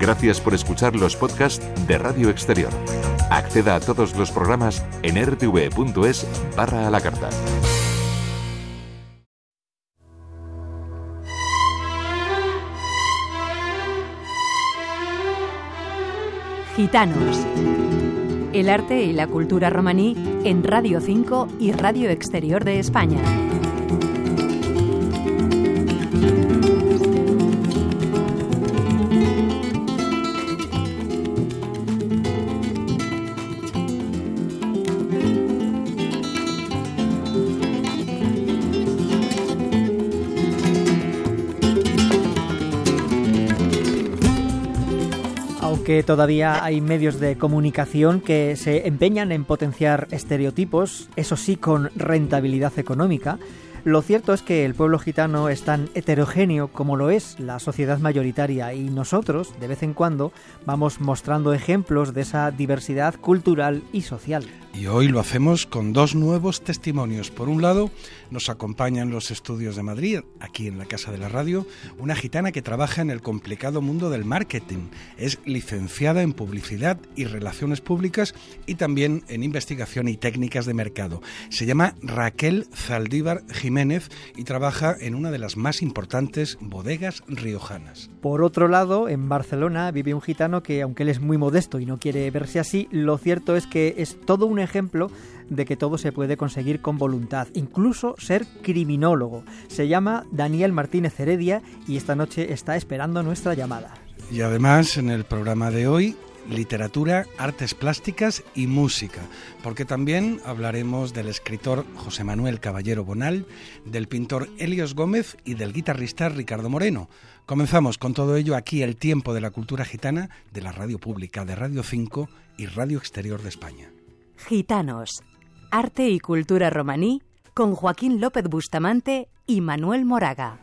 Gracias por escuchar los podcasts de Radio Exterior. Acceda a todos los programas en rtv.es/a la carta. Gitanos. El arte y la cultura romaní en Radio 5 y Radio Exterior de España. Que todavía hay medios de comunicación que se empeñan en potenciar estereotipos, eso sí con rentabilidad económica. Lo cierto es que el pueblo gitano es tan heterogéneo como lo es la sociedad mayoritaria y nosotros, de vez en cuando, vamos mostrando ejemplos de esa diversidad cultural y social. Y hoy lo hacemos con dos nuevos testimonios. Por un lado, nos acompaña en los estudios de Madrid, aquí en la Casa de la Radio, una gitana que trabaja en el complicado mundo del marketing. Es licenciada en Publicidad y Relaciones Públicas y también en Investigación y Técnicas de Mercado. Se llama Raquel Zaldívar Jiménez y trabaja en una de las más importantes bodegas riojanas. Por otro lado, en Barcelona vive un gitano que, aunque él es muy modesto y no quiere verse así, lo cierto es que es todo un ejemplo de que todo se puede conseguir con voluntad, incluso ser criminólogo. Se llama Daniel Martínez Heredia y esta noche está esperando nuestra llamada. Y además, en el programa de hoy, literatura, artes plásticas y música, porque también hablaremos del escritor José Manuel Caballero Bonal, del pintor Helios Gómez y del guitarrista Ricardo Moreno. Comenzamos con todo ello aquí, El Tiempo de la Cultura Gitana, de la Radio Pública, de Radio 5 y Radio Exterior de España. Gitanos, arte y cultura romaní, con Joaquín López Bustamante y Manuel Moraga.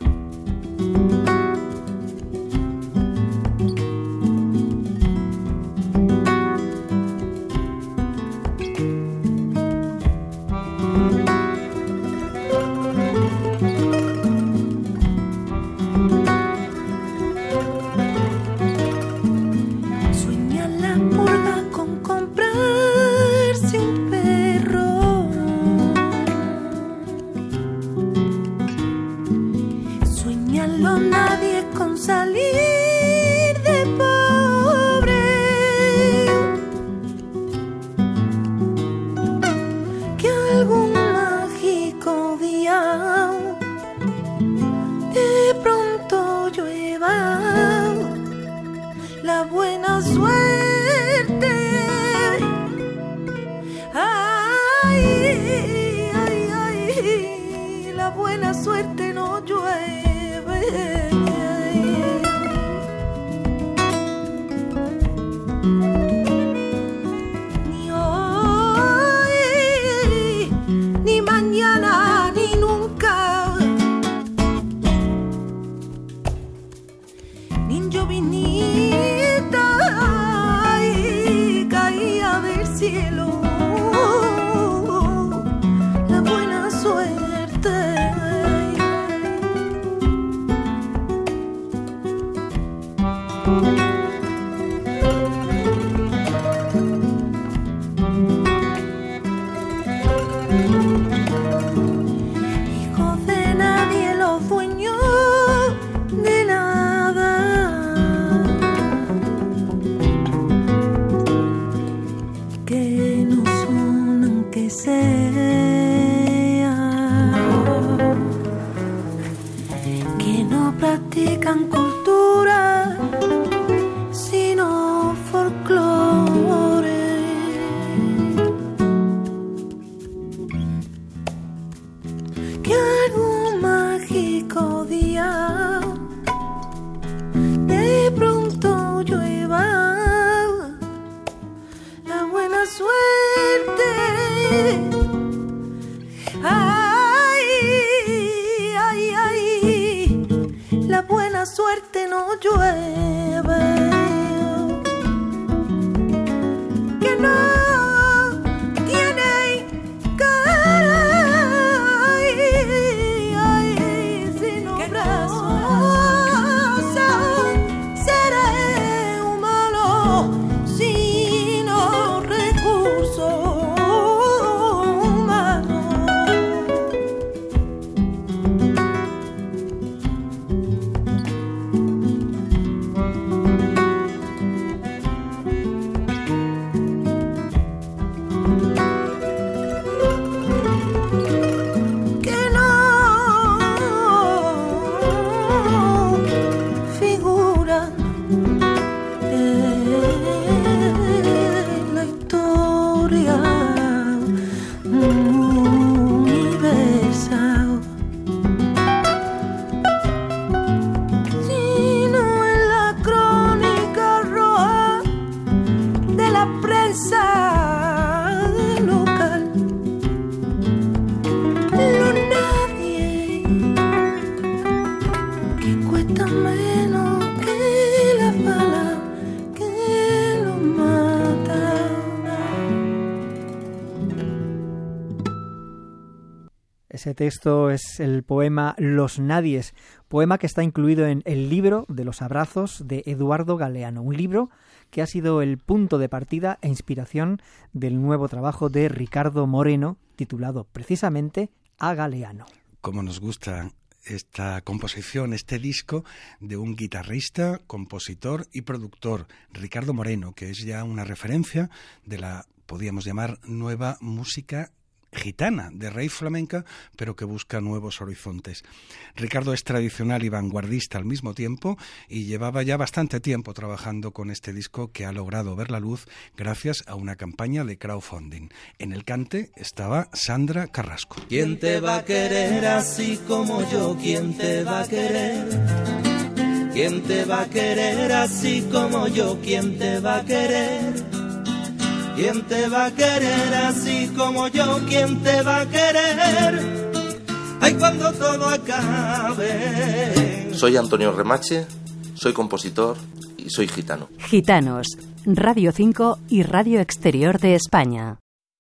Ese texto es el poema Los Nadies, poema que está incluido en El libro de los abrazos de Eduardo Galeano, un libro que ha sido el punto de partida e inspiración del nuevo trabajo de Ricardo Moreno, titulado precisamente A Galeano. Como nos gusta esta composición, este disco de un guitarrista, compositor y productor, Ricardo Moreno, que es ya una referencia de la, podríamos llamar, nueva música gitana, de raíz flamenca, pero que busca nuevos horizontes. Ricardo es tradicional y vanguardista al mismo tiempo y llevaba ya bastante tiempo trabajando con este disco que ha logrado ver la luz gracias a una campaña de crowdfunding. En el cante estaba Sandra Carrasco. ¿Quién te va a querer así como yo? ¿Quién te va a querer? ¿Quién te va a querer así como yo? ¿Quién te va a querer? ¿Quién te va a querer así como yo? ¿Quién te va a querer? Ay, cuando todo acabe. Soy Antonio Remache, soy compositor y soy gitano. Gitanos, Radio 5 y Radio Exterior de España.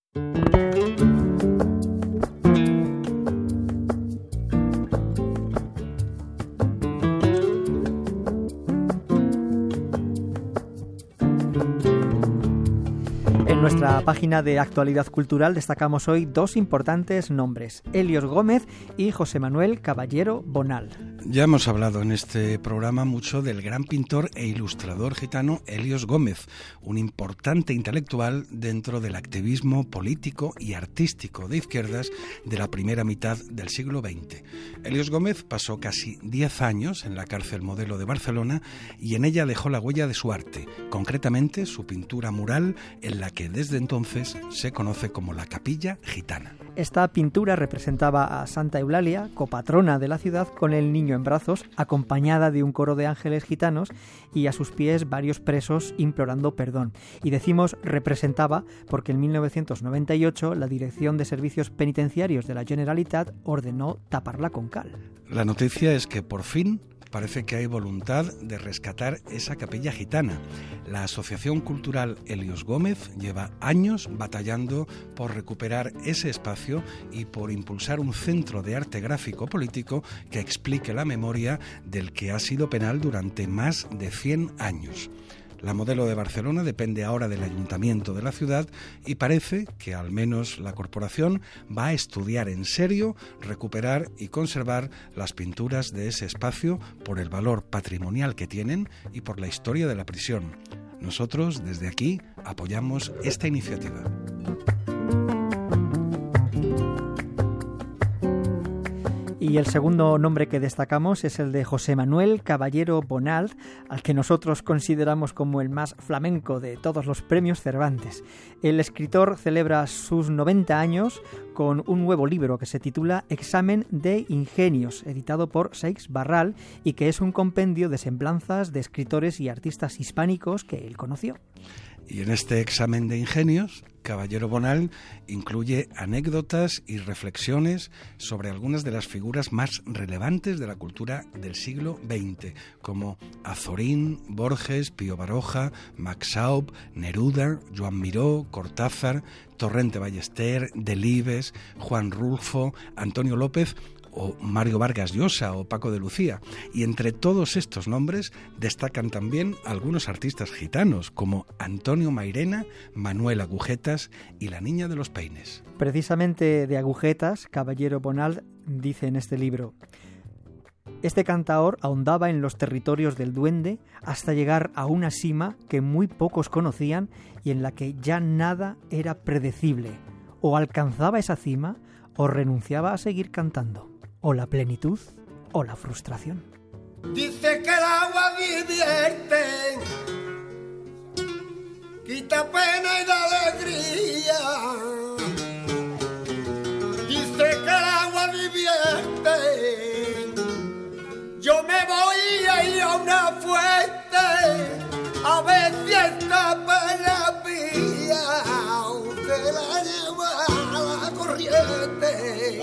En nuestra página de actualidad cultural destacamos hoy dos importantes nombres, Helios Gómez y José Manuel Caballero Bonal. Ya hemos hablado en este programa mucho del gran pintor e ilustrador gitano Helios Gómez, un importante intelectual dentro del activismo político y artístico de izquierdas de la primera mitad del siglo XX. Helios Gómez pasó casi 10 años en la cárcel Modelo de Barcelona y en ella dejó la huella de su arte, concretamente su pintura mural en la que desde entonces se conoce como la Capilla Gitana. Esta pintura representaba a Santa Eulalia, copatrona de la ciudad, con el niño en brazos, acompañada de un coro de ángeles gitanos y a sus pies varios presos implorando perdón. Y decimos representaba porque en 1998 la Dirección de Servicios Penitenciarios de la Generalitat ordenó taparla con cal. La noticia es que por fin parece que hay voluntad de rescatar esa capilla gitana. La Asociación Cultural Helios Gómez lleva años batallando por recuperar ese espacio y por impulsar un centro de arte gráfico político que explique la memoria del que ha sido penal durante más de 100 años. La Modelo de Barcelona depende ahora del Ayuntamiento de la ciudad y parece que al menos la corporación va a estudiar en serio recuperar y conservar las pinturas de ese espacio por el valor patrimonial que tienen y por la historia de la prisión. Nosotros, desde aquí, apoyamos esta iniciativa. Y el segundo nombre que destacamos es el de José Manuel Caballero Bonal, al que nosotros consideramos como el más flamenco de todos los premios Cervantes. El escritor celebra sus 90 años con un nuevo libro que se titula Examen de Ingenios, editado por Seix Barral, y que es un compendio de semblanzas de escritores y artistas hispánicos que él conoció. Y en este examen de ingenios, Caballero Bonal incluye anécdotas y reflexiones sobre algunas de las figuras más relevantes de la cultura del siglo XX, como Azorín, Borges, Pío Baroja, Max Schaub, Neruda, Joan Miró, Cortázar, Torrente Ballester, Delibes, Juan Rulfo, Antonio López o Mario Vargas Llosa o Paco de Lucía. Y entre todos estos nombres destacan también algunos artistas gitanos como Antonio Mairena, Manuel Agujetas y la Niña de los Peines. Precisamente de Agujetas, Caballero Bonal dice en este libro: este cantaor ahondaba en los territorios del duende hasta llegar a una cima que muy pocos conocían y en la que ya nada era predecible. O alcanzaba esa cima o renunciaba a seguir cantando. O la plenitud o la frustración. Dice que el agua divierte, quita pena y da alegría. Dice que el agua divierte, yo me voy a ir a una fuente a ver si esta pena mía se la lleva a la corriente.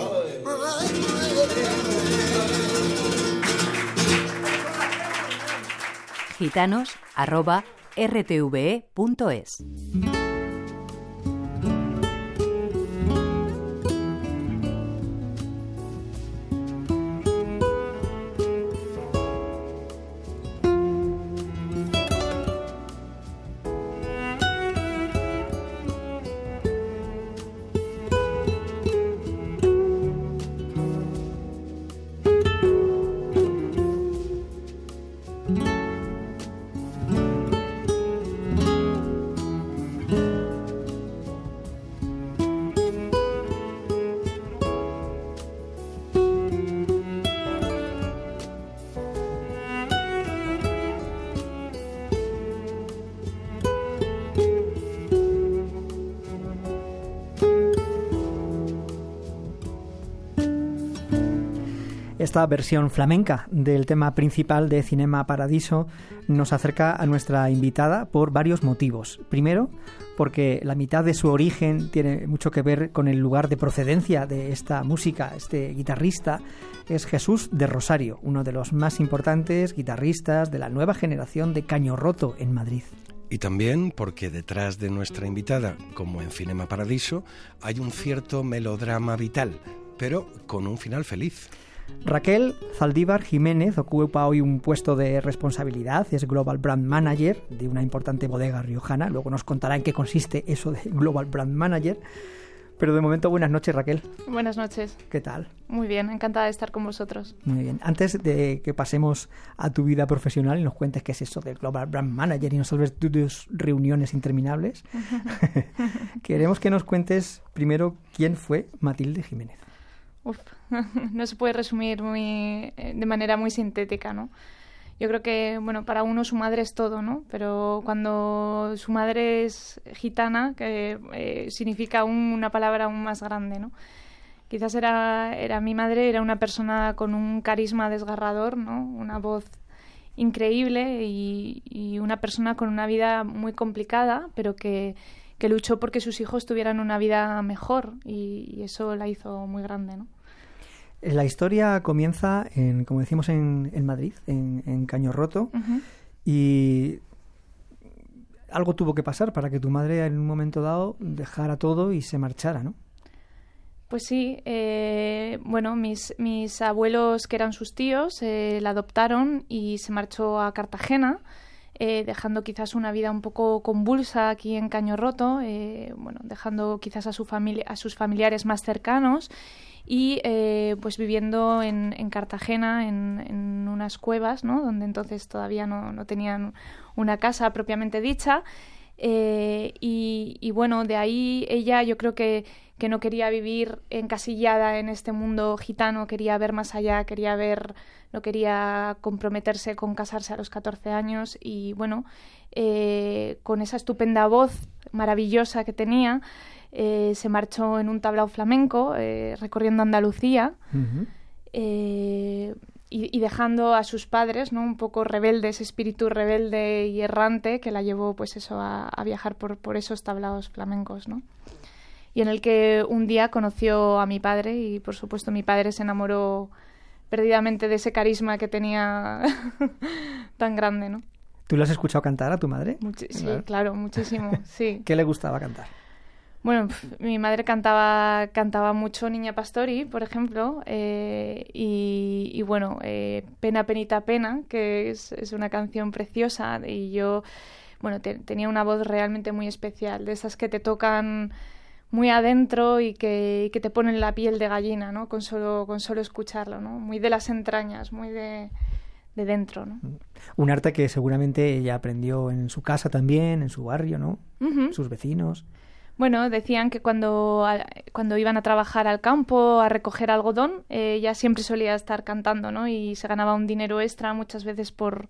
gitanos@rtve.es. Esta versión flamenca del tema principal de Cinema Paradiso nos acerca a nuestra invitada por varios motivos. Primero, porque la mitad de su origen tiene mucho que ver con el lugar de procedencia de esta música. Este guitarrista es Jesús de Rosario, uno de los más importantes guitarristas de la nueva generación de Caño Roto en Madrid. Y también porque detrás de nuestra invitada, como en Cinema Paradiso, hay un cierto melodrama vital, pero con un final feliz. Raquel Zaldívar Jiménez ocupa hoy un puesto de responsabilidad, es Global Brand Manager de una importante bodega riojana. Luego nos contará en qué consiste eso de Global Brand Manager. Pero de momento, buenas noches, Raquel. Buenas noches. ¿Qué tal? Muy bien, encantada de estar con vosotros. Muy bien. Antes de que pasemos a tu vida profesional y nos cuentes qué es eso de Global Brand Manager y nos hables tus reuniones interminables, queremos que nos cuentes primero quién fue Matilde Jiménez. No se puede resumir de manera muy sintética, ¿no? Yo creo que, bueno, para uno su madre es todo, ¿no? Pero cuando su madre es gitana, que significa una palabra aún más grande, ¿no? Quizás era mi madre, era una persona con un carisma desgarrador, ¿no? Una voz increíble y una persona con una vida muy complicada, pero que luchó porque sus hijos tuvieran una vida mejor y eso la hizo muy grande, ¿no? La historia comienza, como decimos, en Madrid, en Caño Roto, y algo tuvo que pasar para que tu madre en un momento dado dejara todo y se marchara, ¿no? Pues sí, bueno, mis abuelos, que eran sus tíos, la adoptaron y se marchó a Cartagena, dejando quizás una vida un poco convulsa aquí en Caño Roto, bueno, dejando quizás a sus familiares más cercanos y pues viviendo en Cartagena en unas cuevas, ¿no? Donde entonces todavía no tenían una casa propiamente dicha. Y bueno, de ahí ella, yo creo que no quería vivir encasillada en este mundo gitano, quería ver más allá, no quería comprometerse con casarse a los 14 años y bueno, con esa estupenda voz maravillosa que tenía, se marchó en un tablao flamenco recorriendo Andalucía. Y dejando a sus padres, ¿no? Un poco rebelde, ese espíritu rebelde y errante que la llevó pues eso a viajar por esos tablaos flamencos, ¿no? Y en el que un día conoció a mi padre y por supuesto mi padre se enamoró perdidamente de ese carisma que tenía tan grande, ¿no? ¿Tú le has escuchado cantar a tu madre? Sí, claro, muchísimo, sí. ¿Qué le gustaba cantar? Bueno, mi madre cantaba mucho Niña Pastori, por ejemplo, y bueno, Pena, Penita, Pena, que es una canción preciosa, y yo, bueno, tenía una voz realmente muy especial, de esas que te tocan muy adentro y que te ponen la piel de gallina, ¿no? Con solo escucharlo, ¿no? Muy de las entrañas, muy de dentro, ¿no? Un arte que seguramente ella aprendió en su casa también, en su barrio, ¿no? Sus vecinos. Bueno, decían que cuando iban a trabajar al campo a recoger algodón, ella siempre solía estar cantando, ¿no? Y se ganaba un dinero extra muchas veces por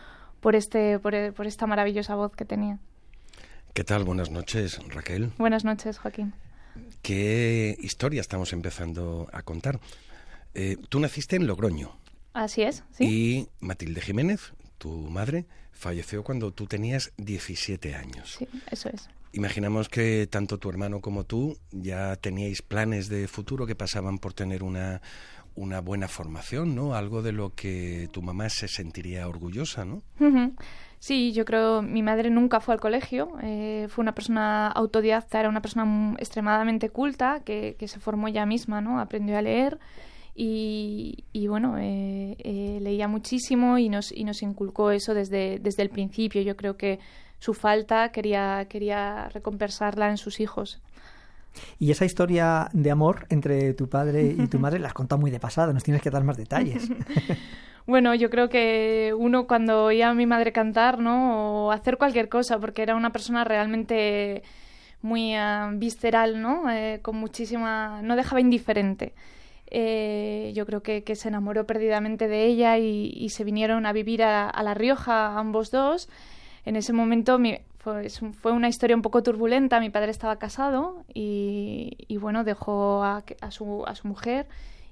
esta maravillosa voz que tenía. ¿Qué tal? Buenas noches, Raquel. Buenas noches, Joaquín. ¿Qué historia estamos empezando a contar? Tú naciste en Logroño. Así es, sí. Y Matilde Jiménez, tu madre, falleció cuando tú tenías 17 años. Sí, eso es. Imaginamos que tanto tu hermano como tú ya teníais planes de futuro que pasaban por tener una buena formación, ¿no? Algo de lo que tu mamá se sentiría orgullosa, ¿no? Sí, yo creo mi madre nunca fue al colegio, fue una persona autodidacta, era una persona extremadamente culta que se formó ella misma, ¿no? Aprendió a leer y bueno, leía muchísimo y nos inculcó eso desde el principio. Yo creo que su falta quería recompensarla en sus hijos. Y esa historia de amor entre tu padre y tu madre la has contado muy de pasada, nos tienes que dar más detalles. Bueno, yo creo que uno cuando oía a mi madre cantar, ¿no? O hacer cualquier cosa, porque era una persona realmente muy visceral, ¿no? Con muchísima... no dejaba indiferente. Yo creo que se enamoró perdidamente de ella y se vinieron a vivir a La Rioja ambos dos. En ese momento fue una historia un poco turbulenta. Mi padre estaba casado y bueno, dejó a su mujer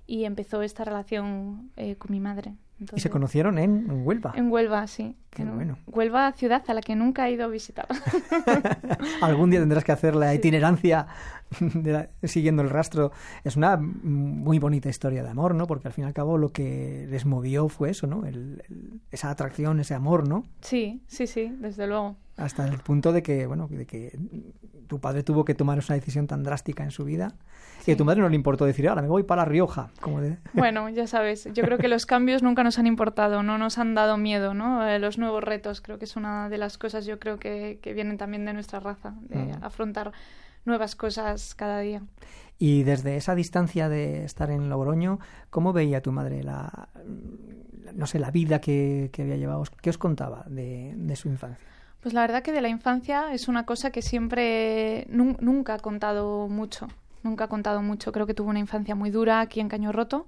y empezó esta relación con mi madre. Entonces, ¿y se conocieron en Huelva? En Huelva, sí. Qué bueno. Huelva, ciudad a la que nunca he ido a visitar. Algún día tendrás que hacer la Sí. itinerancia siguiendo el rastro. Es una muy bonita historia de amor, ¿no? Porque al fin y al cabo lo que les movió fue eso, ¿no? Esa atracción, ese amor, ¿no? Sí, desde luego. Hasta el punto de que, bueno, de que tu padre tuvo que tomar esa decisión tan drástica en su vida y a tu madre no le importó decir, ahora me voy para La Rioja. Bueno, ya sabes, yo creo que los cambios nunca nos han importado, no nos han dado miedo, ¿no? Los nuevos retos creo que es una de las cosas, yo creo que vienen también de nuestra raza, de afrontar nuevas cosas cada día. Y desde esa distancia de estar en Logroño, ¿cómo veía tu madre la vida que había llevado? ¿Qué os contaba de su infancia? Pues la verdad que de la infancia es una cosa que siempre nunca ha contado mucho. Nunca ha contado mucho. Creo que tuvo una infancia muy dura aquí en Caño Roto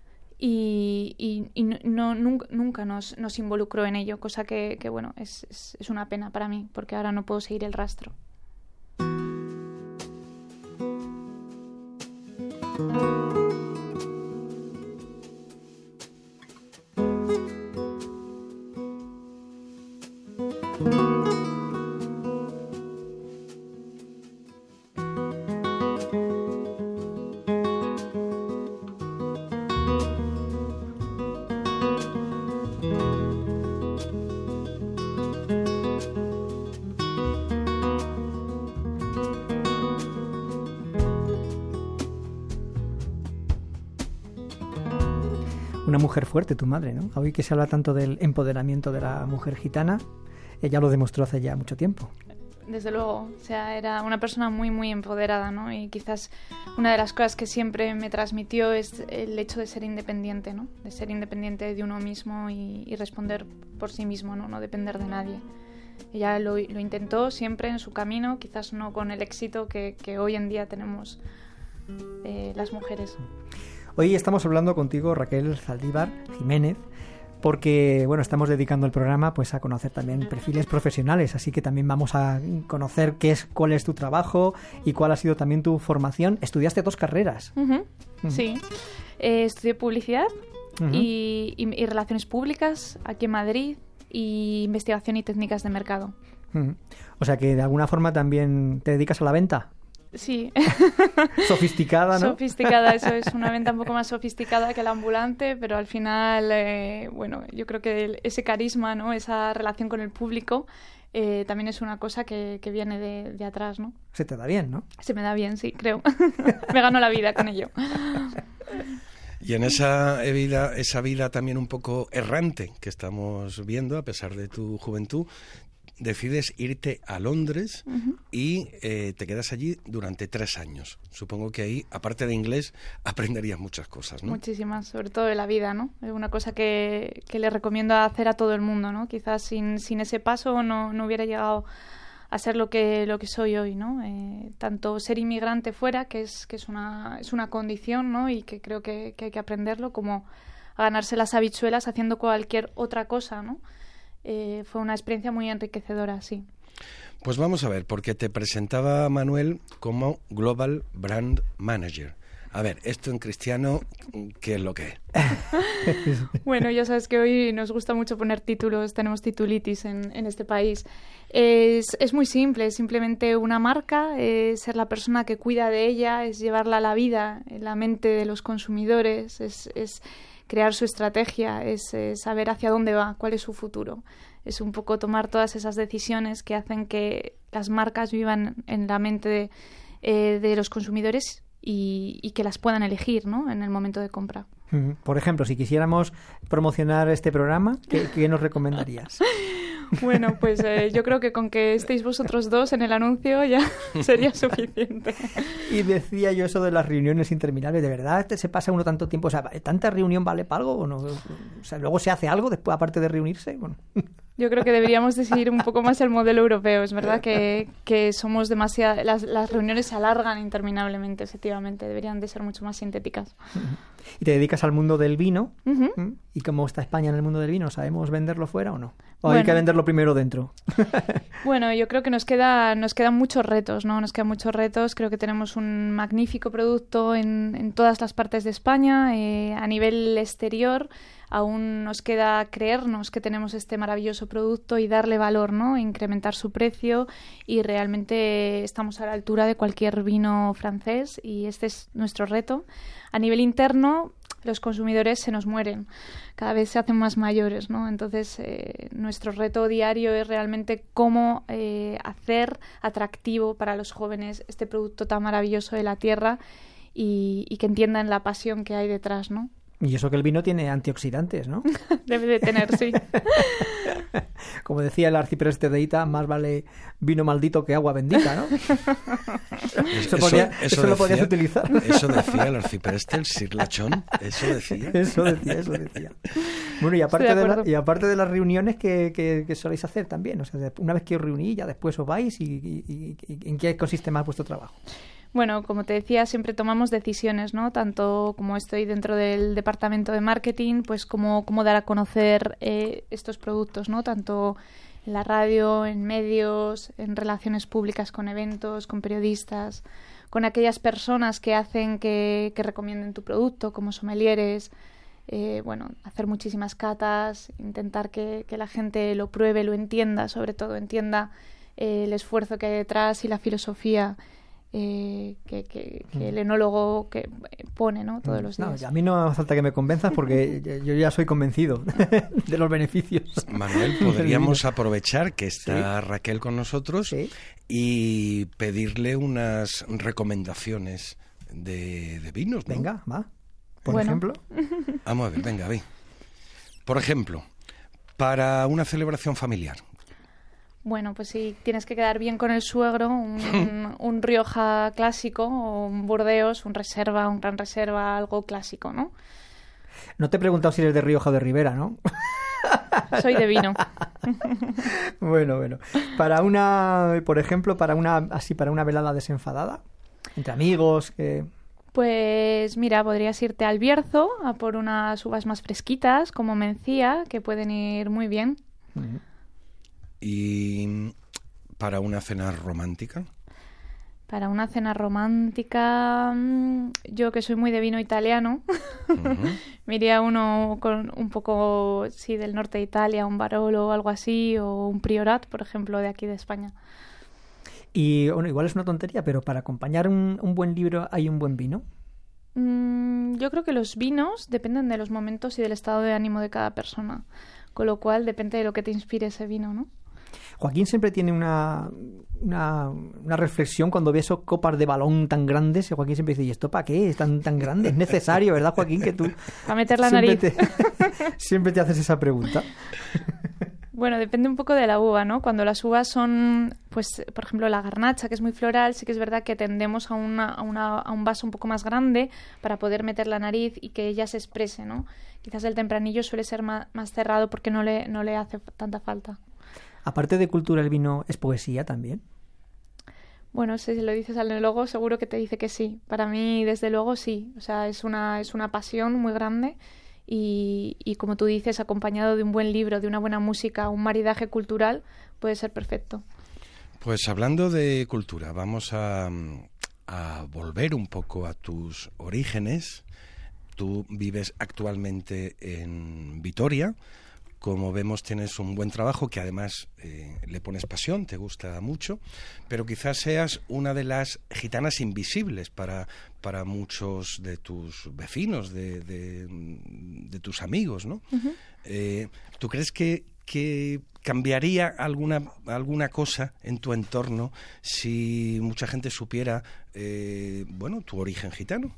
y nunca nos involucró en ello, cosa que bueno, es una pena para mí, porque ahora no puedo seguir el rastro. Una mujer fuerte, tu madre, ¿no? Hoy que se habla tanto del empoderamiento de la mujer gitana, ella lo demostró hace ya mucho tiempo. Desde luego, o sea, era una persona muy, muy empoderada, ¿no? Y quizás una de las cosas que siempre me transmitió es el hecho de ser independiente, ¿no? De ser independiente de uno mismo y responder por sí mismo, ¿no? No depender de nadie. Ella lo intentó siempre en su camino, quizás no con el éxito que hoy en día tenemos las mujeres. Hoy estamos hablando contigo, Raquel Zaldívar Jiménez, porque bueno, estamos dedicando el programa pues a conocer también perfiles profesionales, así que también vamos a conocer cuál es tu trabajo y cuál ha sido también tu formación. Estudiaste 2 carreras. Sí, estudié publicidad y relaciones públicas aquí en Madrid y investigación y técnicas de mercado. O sea que de alguna forma también te dedicas a la venta. Sí. Sofisticada, ¿no? Sofisticada, eso es una venta un poco más sofisticada que la ambulante, pero al final, bueno, yo creo que ese carisma, ¿no? Esa relación con el público también es una cosa que viene de atrás, ¿no? Se te da bien, ¿no? Se me da bien, sí, creo. Me gano la vida con ello. Y en esa vida también un poco errante que estamos viendo, a pesar de tu juventud, decides irte a Londres y te quedas allí durante 3 años. Supongo que ahí, aparte de inglés, aprenderías muchas cosas, ¿no? Muchísimas, sobre todo de la vida, ¿no? Es una cosa que le recomiendo hacer a todo el mundo, ¿no? Quizás sin ese paso no hubiera llegado a ser lo que soy hoy, ¿no? Tanto ser inmigrante fuera, que es una condición, ¿no? Y que creo que hay que aprenderlo, como a ganarse las habichuelas haciendo cualquier otra cosa, ¿no? Fue una experiencia muy enriquecedora, sí. Pues vamos a ver, porque te presentaba Manuel como Global Brand Manager. A ver, esto en cristiano, ¿qué es lo que es? Bueno, ya sabes que hoy nos gusta mucho poner títulos, tenemos titulitis en este país. Es muy simple, es simplemente una marca, ser la persona que cuida de ella, es llevarla a la vida, en la mente de los consumidores, es crear su estrategia, es saber hacia dónde va, cuál es su futuro. Es un poco tomar todas esas decisiones que hacen que las marcas vivan en la mente de los consumidores y que las puedan elegir, ¿no? En el momento de compra. Por ejemplo, si quisiéramos promocionar este programa, ¿qué nos recomendarías? Bueno, pues yo creo que con que estéis vosotros 2 en el anuncio ya sería suficiente. Y decía yo eso de las reuniones interminables, ¿de verdad se pasa uno tanto tiempo? O sea, ¿tanta reunión vale para algo o no? O sea, ¿luego se hace algo después, aparte de reunirse? Bueno. Yo creo que deberíamos de seguir un poco más el modelo europeo. Es verdad que somos demasiado... Las reuniones se alargan interminablemente, efectivamente. Deberían de ser mucho más sintéticas. Y te dedicas al mundo del vino. Uh-huh. ¿Y cómo está España en el mundo del vino? ¿Sabemos venderlo fuera o no? ¿O hay que venderlo primero dentro? Bueno, yo creo que nos quedan muchos retos, ¿no? Nos quedan muchos retos. Creo que tenemos un magnífico producto en todas las partes de España. A nivel exterior aún nos queda creernos que tenemos este maravilloso producto y darle valor, ¿no? Incrementar su precio, y realmente estamos a la altura de cualquier vino francés, y este es nuestro reto. A nivel interno, los consumidores se nos mueren, cada vez se hacen más mayores, ¿no? Entonces, nuestro reto diario es realmente cómo hacer atractivo para los jóvenes este producto tan maravilloso de la tierra, y que entiendan la pasión que hay detrás, ¿no? Y eso que el vino tiene antioxidantes, ¿no? Debe de tener, sí. Como decía el arcipreste de Ita, más vale vino maldito que agua bendita, ¿no? Eso lo podías utilizar. Eso decía el arcipreste, el Sir Lachón. Eso decía. Eso decía. Bueno, y aparte de las reuniones que soléis hacer también, o sea, una vez que os reunís, ya después os vais, y ¿en qué consiste más vuestro trabajo? Bueno, como te decía, siempre tomamos decisiones, ¿no? Tanto como estoy dentro del departamento de marketing, pues cómo dar a conocer estos productos, ¿no? Tanto en la radio, en medios, en relaciones públicas con eventos, con periodistas, con aquellas personas que hacen que recomienden tu producto, como sommeliers. Hacer muchísimas catas, intentar que la gente lo pruebe, lo entienda, sobre todo entienda el esfuerzo que hay detrás y la filosofía que el enólogo que pone, ¿no? Todos los días. No, a mí no hace falta que me convenzas, porque yo ya soy convencido de los beneficios. Manuel, podríamos aprovechar que está Raquel con nosotros y pedirle unas recomendaciones de vinos, ¿no? Venga, va. Por ejemplo. Vamos a ver, venga, ve. Por ejemplo, para una celebración familiar. Bueno, pues si tienes que quedar bien con el suegro, un Rioja clásico, o un Burdeos, un Reserva, un Gran Reserva, algo clásico, ¿no? No te he preguntado si eres de Rioja o de Ribera, ¿no? Soy de vino. Bueno. Por ejemplo, para una velada desenfadada, entre amigos, que... Pues mira, podrías irte al Bierzo a por unas uvas más fresquitas, como Mencía, que pueden ir muy bien. Uh-huh. ¿Y para una cena romántica? Para una cena romántica, yo que soy muy de vino italiano, me iría uno con un poco, sí, del norte de Italia, un Barolo o algo así, o un Priorat, por ejemplo, de aquí de España. Y bueno, igual es una tontería, pero para acompañar un buen libro, ¿hay un buen vino? Yo creo que los vinos dependen de los momentos y del estado de ánimo de cada persona, con lo cual depende de lo que te inspire ese vino, ¿no? Joaquín siempre tiene una reflexión cuando ve esos copas de balón tan grandes. Joaquín siempre dice, ¿y esto para qué? Es tan grande. Es necesario, ¿verdad, Joaquín? Que tú para meter la nariz. Siempre te haces esa pregunta. Bueno, depende un poco de la uva, ¿no? Cuando las uvas son, pues, por ejemplo, la garnacha, que es muy floral, sí que es verdad que tendemos a un vaso un poco más grande para poder meter la nariz y que ella se exprese, ¿no? Quizás el tempranillo suele ser más cerrado porque no le hace tanta falta. Aparte de cultura, ¿el vino es poesía también? Bueno, si lo dices al enólogo, seguro que te dice que sí. Para mí, desde luego, sí. O sea, es una pasión muy grande y como tú dices, acompañado de un buen libro, de una buena música, un maridaje cultural, puede ser perfecto. Pues hablando de cultura, vamos a volver un poco a tus orígenes. Tú vives actualmente en Vitoria. Como vemos, tienes un buen trabajo que además le pones pasión, te gusta mucho, pero quizás seas una de las gitanas invisibles para muchos de tus vecinos, de tus amigos, ¿no? Uh-huh. ¿Tú crees que cambiaría alguna cosa en tu entorno si mucha gente supiera, tu origen gitano?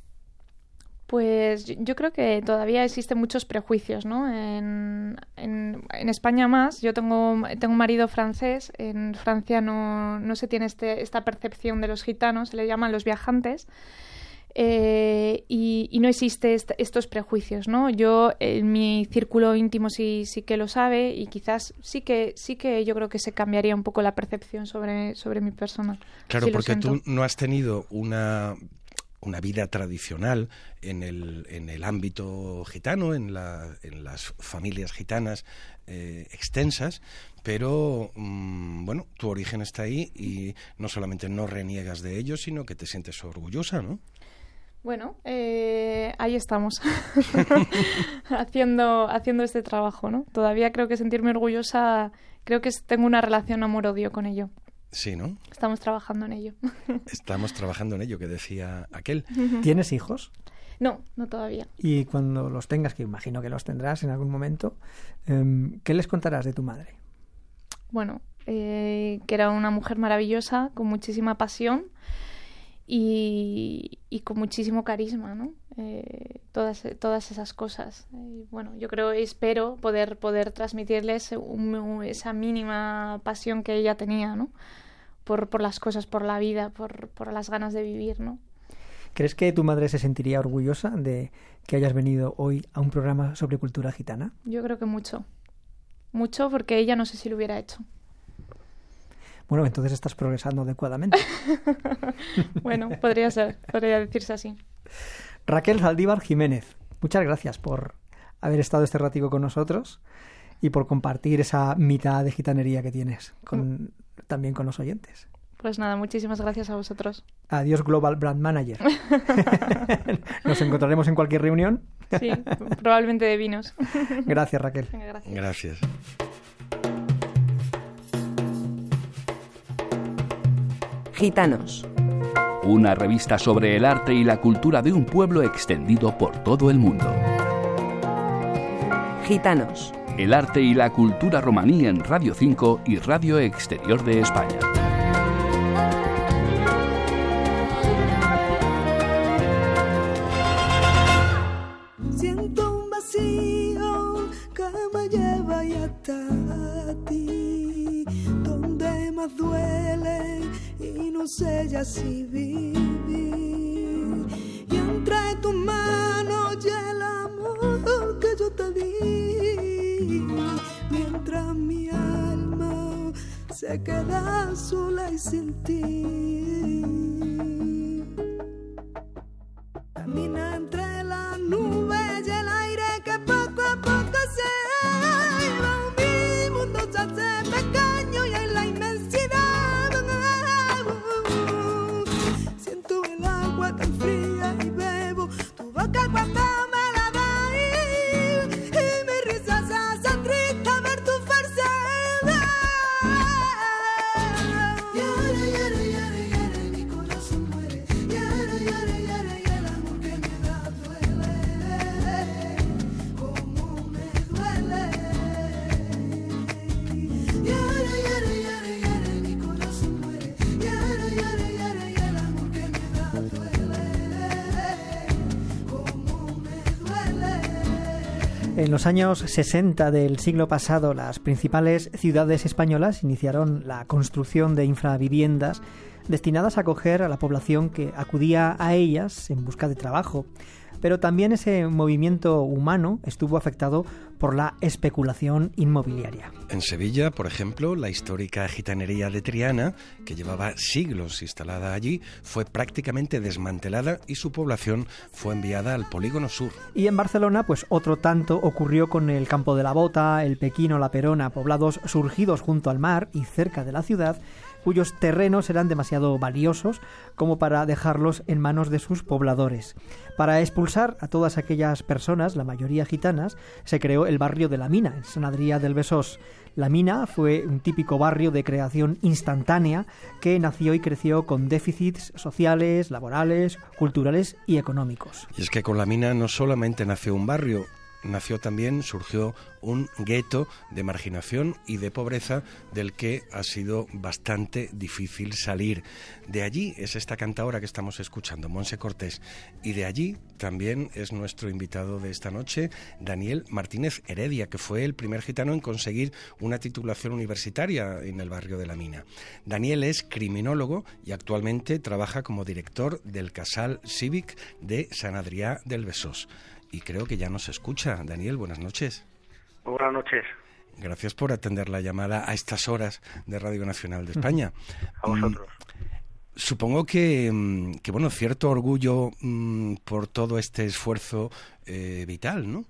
Pues yo creo que todavía existen muchos prejuicios, ¿no? En España más. Yo tengo un marido francés. En Francia no se tiene esta percepción de los gitanos. Se le llaman los viajantes. y no existe estos prejuicios, ¿no? Yo, en mi círculo íntimo sí que lo sabe, y quizás sí que yo creo que se cambiaría un poco la percepción sobre mi persona. Claro, sí, porque tú no has tenido una vida tradicional en el ámbito gitano, en las familias gitanas extensas, pero bueno, tu origen está ahí y no solamente no reniegas de ello, sino que te sientes orgullosa, ¿no? Bueno, ahí estamos, haciendo este trabajo, ¿no? Todavía creo que sentirme orgullosa, creo que tengo una relación amor-odio con ello. Sí, ¿no? Estamos trabajando en ello. Estamos trabajando en ello, que decía aquel. ¿Tienes hijos? No todavía. Y cuando los tengas, que imagino que los tendrás en algún momento, ¿qué les contarás de tu madre? Bueno, que era una mujer maravillosa, con muchísima pasión y con muchísimo carisma, ¿no? Todas esas cosas. Bueno, espero poder transmitirles esa mínima pasión que ella tenía, ¿no? Por las cosas, por la vida, por las ganas de vivir, ¿no? ¿Crees que tu madre se sentiría orgullosa de que hayas venido hoy a un programa sobre cultura gitana? Yo creo que mucho. Mucho, porque ella no sé si lo hubiera hecho. Bueno, entonces estás progresando adecuadamente. Bueno, podría decirse así. Raquel Zaldívar Jiménez, muchas gracias por haber estado este ratico con nosotros y por compartir esa mitad de gitanería que tienes también con los oyentes. Pues nada, muchísimas gracias a vosotros. Adiós, Global Brand Manager. Nos encontraremos en cualquier reunión. Sí, probablemente de vinos. Gracias, Raquel. Venga, Gracias. Gitanos. Una revista sobre el arte y la cultura de un pueblo extendido por todo el mundo. Gitanos. El arte y la cultura romaní en Radio 5 y Radio Exterior de España. Siento un vacío que me lleva y hasta ti, donde más duele y no sé ya si vivir. Y entre tus manos y el amor que yo te di, mientras mi alma se queda sola y sin ti. Camina entre las nubes y el aire que poco a poco se va. Mi mundo se hace pequeño y en la inmensidad siento el agua tan fría y bebo tu boca cuando me la das y mi risa se hace triste a ver tu falsedad. Yara, yara, yara, yara, mi corazón muere. Yara, yara, yara, y el amor que me da duele, como me duele. Yara, yara, yara, yara, mi corazón muere. Yara, yara, yara, y el amor que me da duele, como me duele. En los años 60 del siglo pasado, las principales ciudades españolas iniciaron la construcción de infraviviendas destinadas a acoger a la población que acudía a ellas en busca de trabajo. Pero también ese movimiento humano estuvo afectado por la especulación inmobiliaria. En Sevilla, por ejemplo, la histórica gitanería de Triana, que llevaba siglos instalada allí, fue prácticamente desmantelada y su población fue enviada al Polígono Sur. Y en Barcelona, pues otro tanto ocurrió con el Campo de la Bota, el Pequín o la Perona, poblados surgidos junto al mar y cerca de la ciudad, cuyos terrenos eran demasiado valiosos como para dejarlos en manos de sus pobladores. Para expulsar a todas aquellas personas, la mayoría gitanas, se creó el barrio de La Mina, en Sant Adrià del Besòs. La Mina fue un típico barrio de creación instantánea que nació y creció con déficits sociales, laborales, culturales y económicos. Y es que con La Mina no solamente nació un barrio, surgió un gueto de marginación y de pobreza del que ha sido bastante difícil salir. De allí es esta cantaora que estamos escuchando, Montse Cortés, y de allí también es nuestro invitado de esta noche, Daniel Martínez Heredia, que fue el primer gitano en conseguir una titulación universitaria en el barrio de la Mina. Daniel es criminólogo y actualmente trabaja como director del Casal Cívic de Sant Adrià del Besòs. Y creo que ya nos escucha. Daniel, buenas noches. Buenas noches. Gracias por atender la llamada a estas horas de Radio Nacional de España. A vosotros. Supongo que bueno, cierto orgullo por todo este esfuerzo vital, ¿no?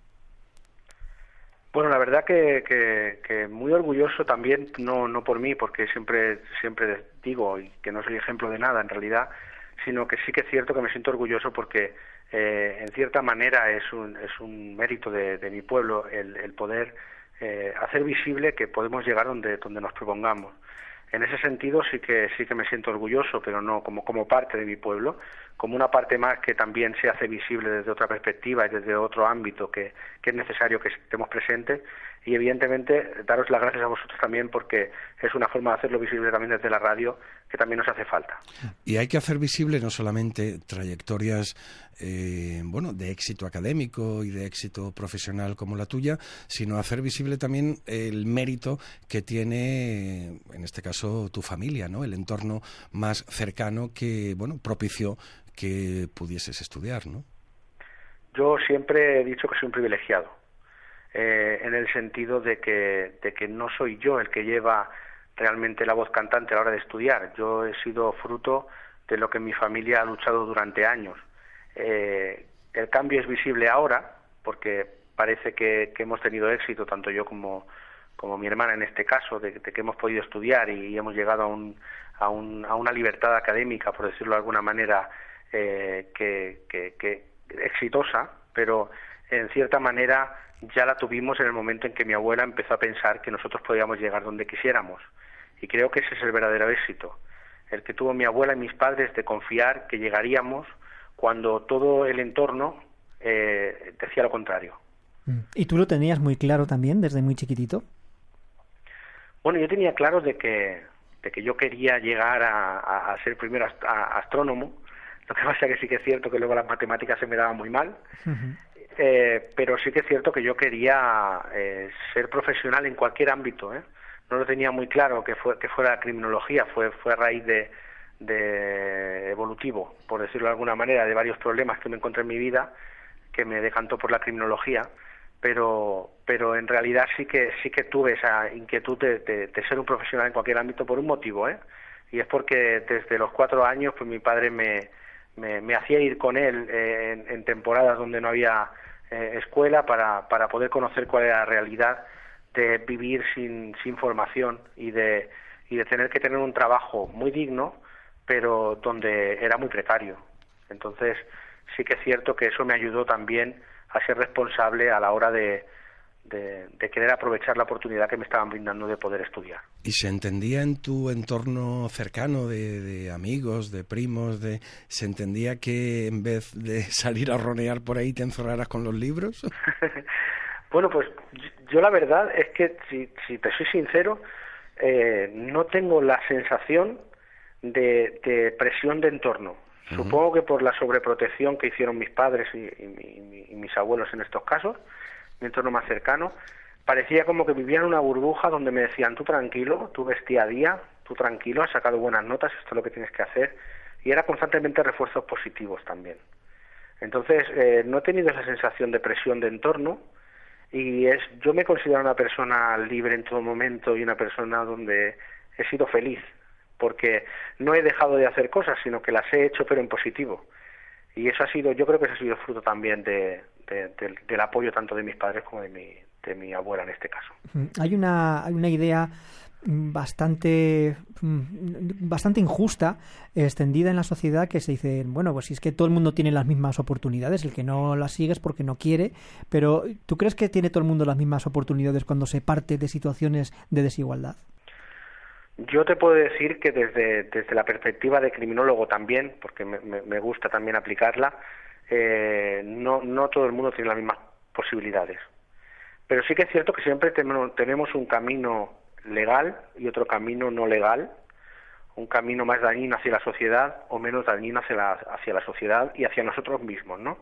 Bueno, la verdad que muy orgulloso también, no por mí, porque siempre digo y que no soy ejemplo de nada en realidad, sino que sí que es cierto que me siento orgulloso porque en cierta manera es un mérito de mi pueblo el poder hacer visible que podemos llegar donde nos propongamos. En ese sentido sí que me siento orgulloso, pero no como parte de mi pueblo, como una parte más que también se hace visible desde otra perspectiva y desde otro ámbito que es necesario que estemos presentes, y evidentemente daros las gracias a vosotros también porque es una forma de hacerlo visible también desde la radio que también nos hace falta. Y hay que hacer visible no solamente trayectorias de éxito académico y de éxito profesional como la tuya, sino hacer visible también el mérito que tiene, en este caso, tu familia, ¿no? El entorno más cercano que, propició que pudieses estudiar, ¿no? Yo siempre he dicho que soy un privilegiado, en el sentido de que no soy yo el que lleva realmente la voz cantante a la hora de estudiar. Yo he sido fruto de lo que mi familia ha luchado durante años. El cambio es visible ahora porque parece que hemos tenido éxito, tanto yo como mi hermana en este caso, de que hemos podido estudiar y hemos llegado a una libertad académica, por decirlo de alguna manera, que exitosa, pero en cierta manera ya la tuvimos en el momento en que mi abuela empezó a pensar que nosotros podíamos llegar donde quisiéramos. Y creo que ese es el verdadero éxito, el que tuvo mi abuela y mis padres de confiar que llegaríamos cuando todo el entorno decía lo contrario. ¿Y tú lo tenías muy claro también desde muy chiquitito? Bueno, yo tenía claro de que yo quería llegar a ser primero astrónomo. Lo que pasa es que sí que es cierto que luego las matemáticas se me daban muy mal. Uh-huh. Pero sí que es cierto que yo quería ser profesional en cualquier ámbito, ¿eh? No lo tenía muy claro que fuera criminología, fue a raíz de evolutivo, por decirlo de alguna manera, de varios problemas que me encontré en mi vida, que me decantó por la criminología, pero en realidad sí que tuve esa inquietud de ser un profesional en cualquier ámbito por un motivo, ¿eh? Y es porque desde los 4 años pues mi padre me hacía ir con él en temporadas donde no había escuela para poder conocer cuál era la realidad de vivir sin formación y de tener que tener un trabajo muy digno, pero donde era muy precario. Entonces sí que es cierto que eso me ayudó también a ser responsable a la hora de querer aprovechar la oportunidad que me estaban brindando de poder estudiar. ¿Y se entendía en tu entorno cercano de amigos, de primos, se entendía que en vez de salir a ronear por ahí te encerraras con los libros? Bueno, pues yo la verdad es que, si te soy sincero, no tengo la sensación de presión de entorno. Uh-huh. Supongo que por la sobreprotección que hicieron mis padres y mis abuelos en estos casos, mi entorno más cercano, parecía como que vivía en una burbuja donde me decían, tú tranquilo, tú ves día a día, tú tranquilo, has sacado buenas notas, esto es lo que tienes que hacer, y era constantemente refuerzos positivos también. Entonces, no he tenido esa sensación de presión de entorno, y yo me considero una persona libre en todo momento y una persona donde he sido feliz, porque no he dejado de hacer cosas, sino que las he hecho pero en positivo. Y eso yo creo que eso ha sido fruto también del apoyo tanto de mis padres como de mi abuela en este caso. Hay una idea bastante injusta extendida en la sociedad que se dice, bueno, pues si es que todo el mundo tiene las mismas oportunidades, el que no las sigue es porque no quiere, pero ¿tú crees que tiene todo el mundo las mismas oportunidades cuando se parte de situaciones de desigualdad? Yo te puedo decir que desde la perspectiva de criminólogo también, porque me gusta también aplicarla, no todo el mundo tiene las mismas posibilidades. Pero sí que es cierto que siempre tenemos un camino legal y otro camino no legal, un camino más dañino hacia la sociedad o menos dañino hacia la sociedad y hacia nosotros mismos, ¿no?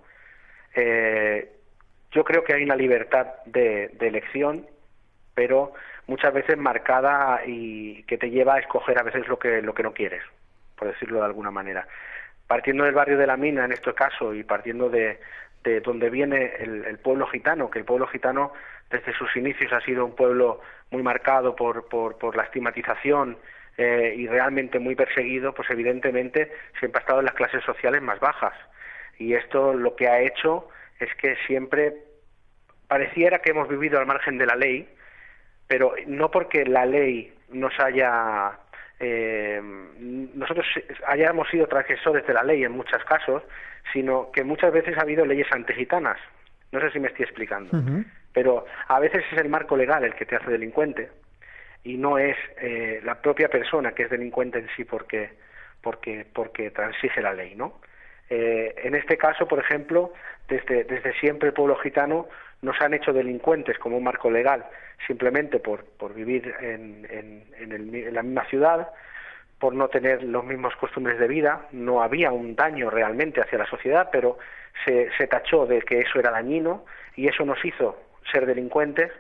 Yo creo que hay una libertad de elección, pero muchas veces marcada y que te lleva a escoger a veces lo que no quieres, por decirlo de alguna manera. Partiendo del barrio de la Mina, en este caso, y partiendo de donde viene el pueblo gitano, que el pueblo gitano desde sus inicios ha sido un pueblo muy marcado por la estigmatización y realmente muy perseguido, pues evidentemente siempre ha estado en las clases sociales más bajas. Y esto lo que ha hecho es que siempre pareciera que hemos vivido al margen de la ley, pero no porque la ley nos haya... nosotros hayamos sido transgresores de la ley en muchos casos, sino que muchas veces ha habido leyes antigitanas. No sé si me estoy explicando. Uh-huh. Pero a veces es el marco legal el que te hace delincuente y no es la propia persona que es delincuente en sí porque transige la ley, ¿no? En este caso, por ejemplo, desde siempre el pueblo gitano nos han hecho delincuentes como un marco legal, simplemente por vivir en la misma ciudad, por no tener los mismos costumbres de vida. No había un daño realmente hacia la sociedad, pero se tachó de que eso era dañino y eso nos hizo ser delincuentes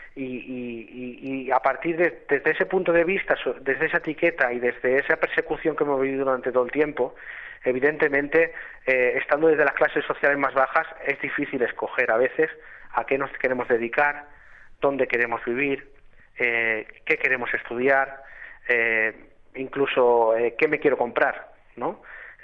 y a partir desde ese punto de vista, desde esa etiqueta y desde esa persecución que hemos vivido durante todo el tiempo, evidentemente, estando desde las clases sociales más bajas, es difícil escoger a veces a qué nos queremos dedicar, dónde queremos vivir, qué queremos estudiar, incluso qué me quiero comprar, ¿no?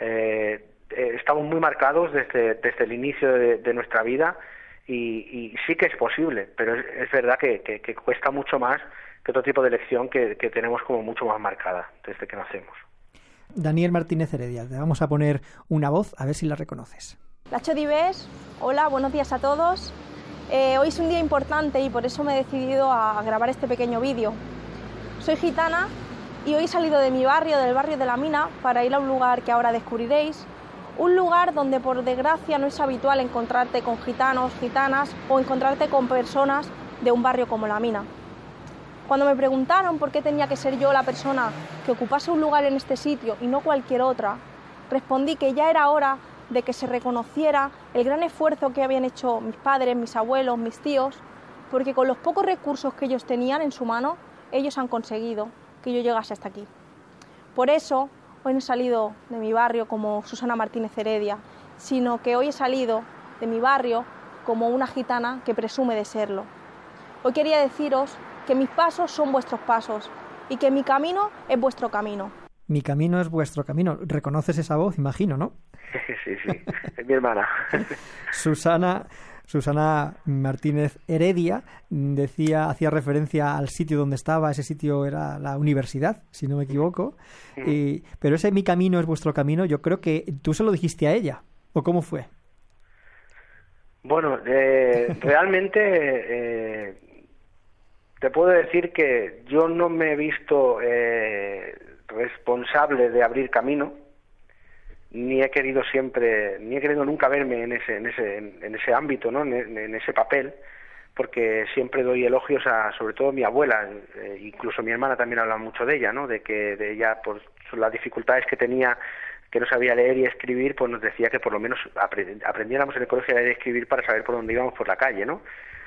Estamos muy marcados desde el inicio de nuestra vida y sí que es posible, pero es verdad que cuesta mucho más que otro tipo de elección que tenemos como mucho más marcada desde que nacemos. Daniel Martínez Heredia, te vamos a poner una voz a ver si la reconoces. Lacho Dives, hola, buenos días a todos. Hoy es un día importante y por eso me he decidido a grabar este pequeño vídeo. Soy gitana y hoy he salido de mi barrio, del barrio de la Mina, para ir a un lugar que ahora descubriréis. Un lugar donde por desgracia no es habitual encontrarte con gitanos, gitanas o encontrarte con personas de un barrio como la Mina. Cuando me preguntaron por qué tenía que ser yo la persona que ocupase un lugar en este sitio y no cualquier otra, respondí que ya era hora de que se reconociera el gran esfuerzo que habían hecho mis padres, mis abuelos, mis tíos, porque con los pocos recursos que ellos tenían en su mano, ellos han conseguido que yo llegase hasta aquí. Por eso, hoy no he salido de mi barrio como Susana Martínez Heredia, sino que hoy he salido de mi barrio como una gitana que presume de serlo. Hoy quería deciros que mis pasos son vuestros pasos y que mi camino es vuestro camino. Mi camino es vuestro camino. ¿Reconoces esa voz, imagino, no? Sí, es mi hermana. Susana Martínez Heredia hacía referencia al sitio donde estaba. Ese sitio era la universidad, si no me equivoco. Pero ese mi camino es vuestro camino, yo creo que tú se lo dijiste a ella. ¿O cómo fue? Bueno, realmente te puedo decir que yo no me he visto responsable de abrir camino, ni he querido nunca verme en ese ámbito, ¿no? En ese papel, porque siempre doy elogios sobre todo a mi abuela, incluso mi hermana también habla mucho de ella, ¿no? De ella, por las dificultades que tenía, que no sabía leer y escribir, pues nos decía que por lo menos aprendiéramos en el colegio a leer y escribir para saber por dónde íbamos por la calle, ¿no?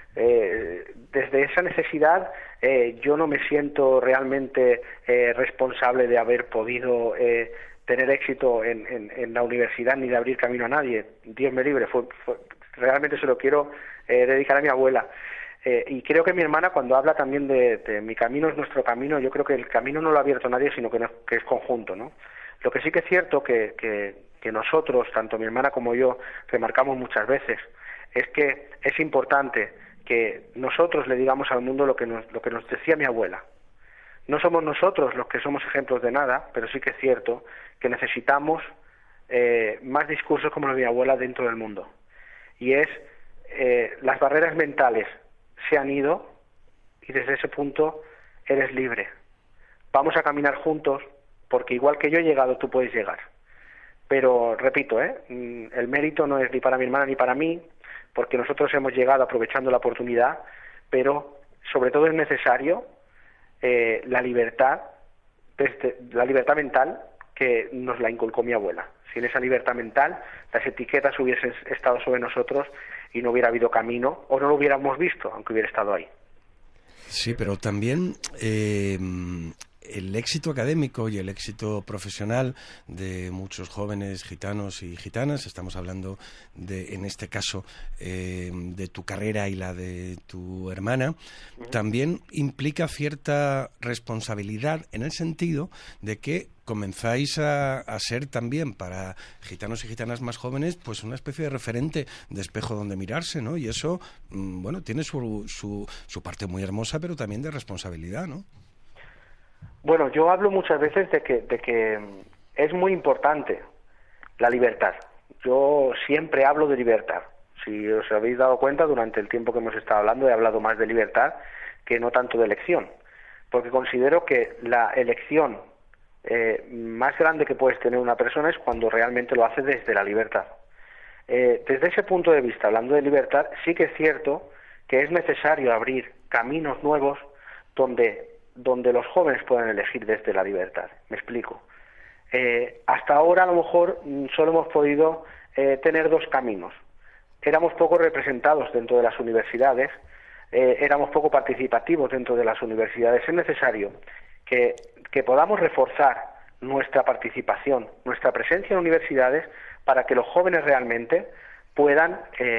Desde esa necesidad yo no me siento realmente responsable de haber podido tener éxito en la universidad ni de abrir camino a nadie. Dios me libre, realmente se lo quiero dedicar a mi abuela. Y creo que mi hermana, cuando habla también de mi camino es nuestro camino, yo creo que el camino no lo ha abierto nadie, sino que es conjunto, ¿no? Lo que sí que es cierto que nosotros, tanto mi hermana como yo, remarcamos muchas veces, es que es importante que nosotros le digamos al mundo lo que nos decía mi abuela. No somos nosotros los que somos ejemplos de nada, pero sí que es cierto que necesitamos más discursos como los de mi abuela dentro del mundo. Y las barreras mentales se han ido y desde ese punto eres libre. Vamos a caminar juntos porque igual que yo he llegado, tú puedes llegar. Pero, repito, el mérito no es ni para mi hermana ni para mí, porque nosotros hemos llegado aprovechando la oportunidad, pero sobre todo es necesario la libertad mental que nos la inculcó mi abuela. Sin esa libertad mental, las etiquetas hubiesen estado sobre nosotros y no hubiera habido camino, o no lo hubiéramos visto, aunque hubiera estado ahí. Sí, pero también el éxito académico y el éxito profesional de muchos jóvenes gitanos y gitanas, estamos hablando de, en este caso, de tu carrera y la de tu hermana, también implica cierta responsabilidad en el sentido de que comenzáis a ser también para gitanos y gitanas más jóvenes pues una especie de referente, de espejo donde mirarse, ¿no? Y eso, bueno, tiene su parte muy hermosa, pero también de responsabilidad, ¿no? Bueno, yo hablo muchas veces de que es muy importante la libertad. Yo siempre hablo de libertad. Si os habéis dado cuenta, durante el tiempo que hemos estado hablando he hablado más de libertad que no tanto de elección, porque considero que la elección más grande que puedes tener una persona es cuando realmente lo hace desde la libertad. Desde ese punto de vista, hablando de libertad, sí que es cierto que es necesario abrir caminos nuevos donde los jóvenes puedan elegir desde la libertad. Me explico. Hasta ahora a lo mejor solo hemos podido tener dos caminos. Éramos poco representados dentro de las universidades, éramos poco participativos dentro de las universidades. Es necesario que podamos reforzar nuestra participación, nuestra presencia en universidades, para que los jóvenes realmente puedan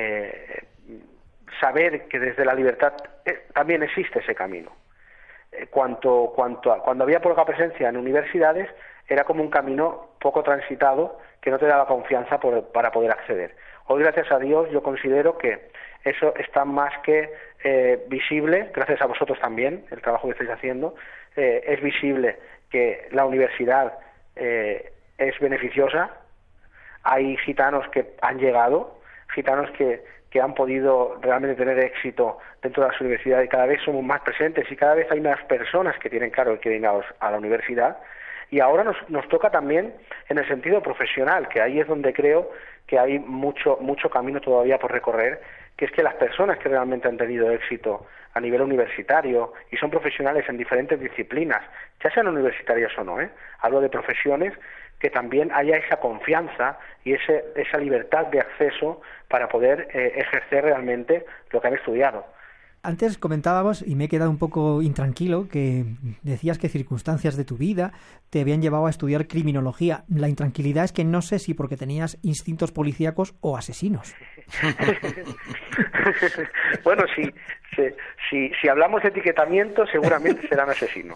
saber que desde la libertad también existe ese camino. Cuando había poca presencia en universidades, era como un camino poco transitado que no te daba confianza para poder acceder. Hoy, gracias a Dios, yo considero que eso está más que visible, gracias a vosotros también, el trabajo que estáis haciendo, es visible que la universidad es beneficiosa. Hay gitanos que han llegado, gitanos que han podido realmente tener éxito dentro de las universidades, y cada vez somos más presentes y cada vez hay más personas que tienen claro que vienen a la universidad. Y ahora nos toca también en el sentido profesional, que ahí es donde creo que hay mucho camino todavía por recorrer, que es que las personas que realmente han tenido éxito a nivel universitario y son profesionales en diferentes disciplinas, ya sean universitarias o no, hablo de profesiones, que también haya esa confianza y esa libertad de acceso para poder ejercer realmente lo que han estudiado. Antes comentábamos, y me he quedado un poco intranquilo, que decías que circunstancias de tu vida te habían llevado a estudiar criminología. La intranquilidad es que no sé si porque tenías instintos policíacos o asesinos. Bueno, si hablamos de etiquetamiento, seguramente serán asesinos.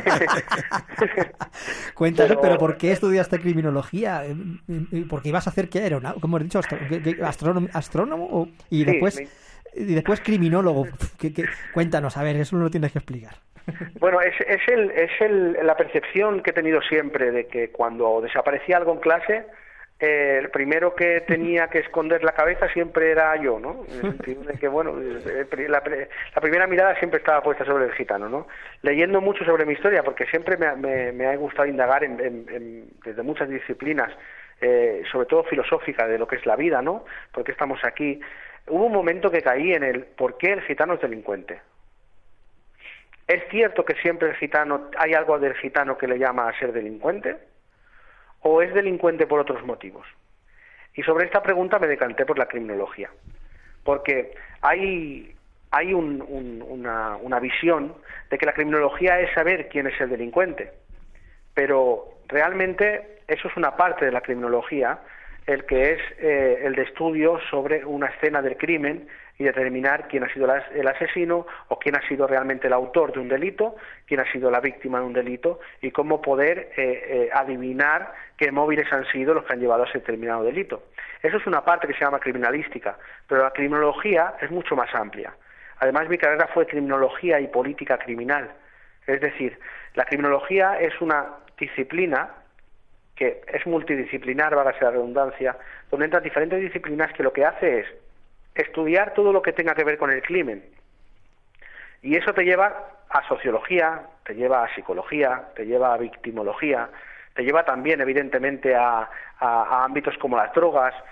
Cuéntanos, pero ¿por qué estudiaste criminología? ¿Porque ibas a hacer qué? ¿Cómo has dicho? ¿Astrónomo? Y después... Sí, y después criminólogo. Cuéntanos, a ver, eso lo tienes que explicar. Bueno, la percepción que he tenido siempre de que cuando desaparecía algo en clase, el primero que tenía que esconder la cabeza siempre era yo, ¿no? En el sentido de que, bueno, la primera mirada siempre estaba puesta sobre el gitano, ¿no? Leyendo mucho sobre mi historia, porque siempre me ha gustado indagar desde muchas disciplinas, sobre todo filosófica, de lo que es la vida, ¿no? ¿Por qué estamos aquí? Hubo un momento que caí en el ¿por qué el gitano es delincuente? ¿Es cierto que siempre el gitano, hay algo del gitano que le llama a ser delincuente? ¿O es delincuente por otros motivos? Y sobre esta pregunta me decanté por la criminología, porque hay una visión de que la criminología es saber quién es el delincuente, pero realmente eso es una parte de la criminología, el que es el de estudio sobre una escena del crimen y determinar quién ha sido el asesino o quién ha sido realmente el autor de un delito, quién ha sido la víctima de un delito y cómo poder adivinar qué móviles han sido los que han llevado a ese determinado delito. Eso es una parte que se llama criminalística, pero la criminología es mucho más amplia. Además, mi carrera fue criminología y política criminal. Es decir, la criminología es una disciplina que es multidisciplinar, válgase la redundancia, donde entran diferentes disciplinas que lo que hace es estudiar todo lo que tenga que ver con el crimen. Y eso te lleva a sociología, te lleva a psicología, te lleva a victimología, te lleva también, evidentemente, a ámbitos como las drogas,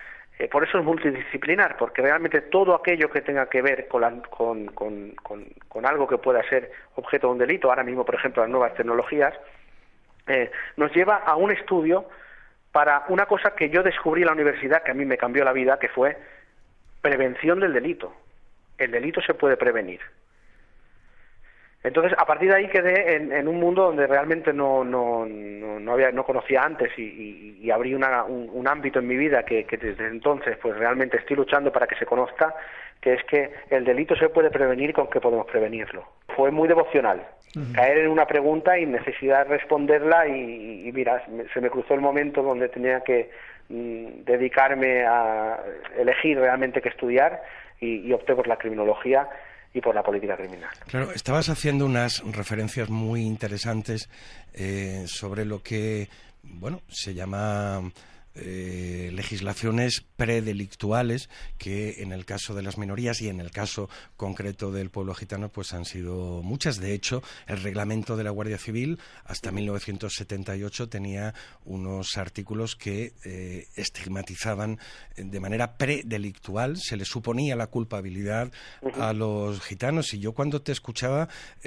por eso es multidisciplinar, porque realmente todo aquello que tenga que ver con algo que pueda ser objeto de un delito, ahora mismo, por ejemplo, las nuevas tecnologías, nos lleva a un estudio para una cosa que yo descubrí en la universidad, que a mí me cambió la vida, que fue prevención del delito. El delito se puede prevenir. Entonces, a partir de ahí quedé en un mundo donde realmente no conocía antes y abrí un ámbito en mi vida que desde entonces pues realmente estoy luchando para que se conozca, que es que el delito se puede prevenir y con qué podemos prevenirlo. Fue muy devocional, caer en una pregunta y necesidad de responderla y mira, se me cruzó el momento donde tenía que dedicarme a elegir realmente qué estudiar y opté por la criminología y por la política criminal. Claro, estabas haciendo unas referencias muy interesantes sobre lo que, se llama legislaciones predelictuales, que en el caso de las minorías y en el caso concreto del pueblo gitano pues han sido muchas. De hecho, el reglamento de la Guardia Civil hasta 1978 tenía unos artículos que estigmatizaban de manera predelictual, se le suponía la culpabilidad a los gitanos. Y yo cuando te escuchaba,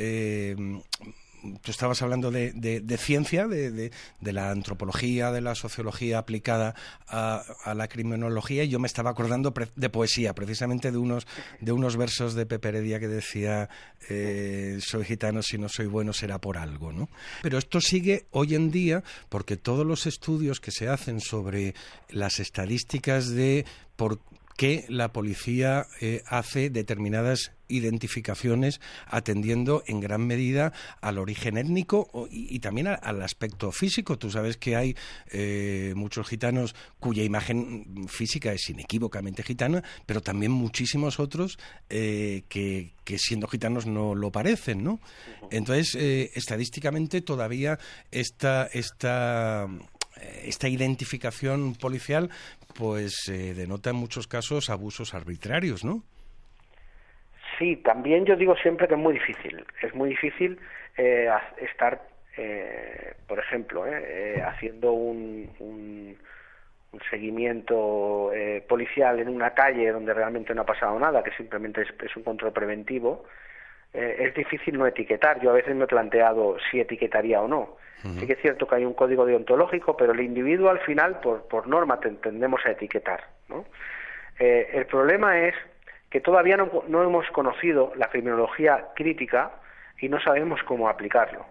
tú estabas hablando de ciencia, de la antropología, de la sociología aplicada a la criminología, y yo me estaba acordando de poesía, precisamente de unos versos de Pepe Heredia que decía soy gitano, si no soy bueno será por algo, ¿no? Pero esto sigue hoy en día porque todos los estudios que se hacen sobre las estadísticas de por qué la policía hace determinadas identificaciones atendiendo en gran medida al origen étnico y también al aspecto físico. Tú sabes que hay muchos gitanos cuya imagen física es inequívocamente gitana, pero también muchísimos otros que siendo gitanos no lo parecen, ¿no? Entonces, estadísticamente todavía esta identificación policial pues denota en muchos casos abusos arbitrarios, ¿no? Sí, también yo digo siempre que es muy difícil. Es muy difícil estar, por ejemplo, haciendo un seguimiento policial en una calle donde realmente no ha pasado nada, que simplemente es un control preventivo. Es difícil no etiquetar. Yo a veces me he planteado si etiquetaría o no. Sí que es cierto que hay un código deontológico, pero el individuo al final, por norma, tendemos a etiquetar, ¿no? El problema es que todavía no hemos conocido la criminología crítica y no sabemos cómo aplicarlo.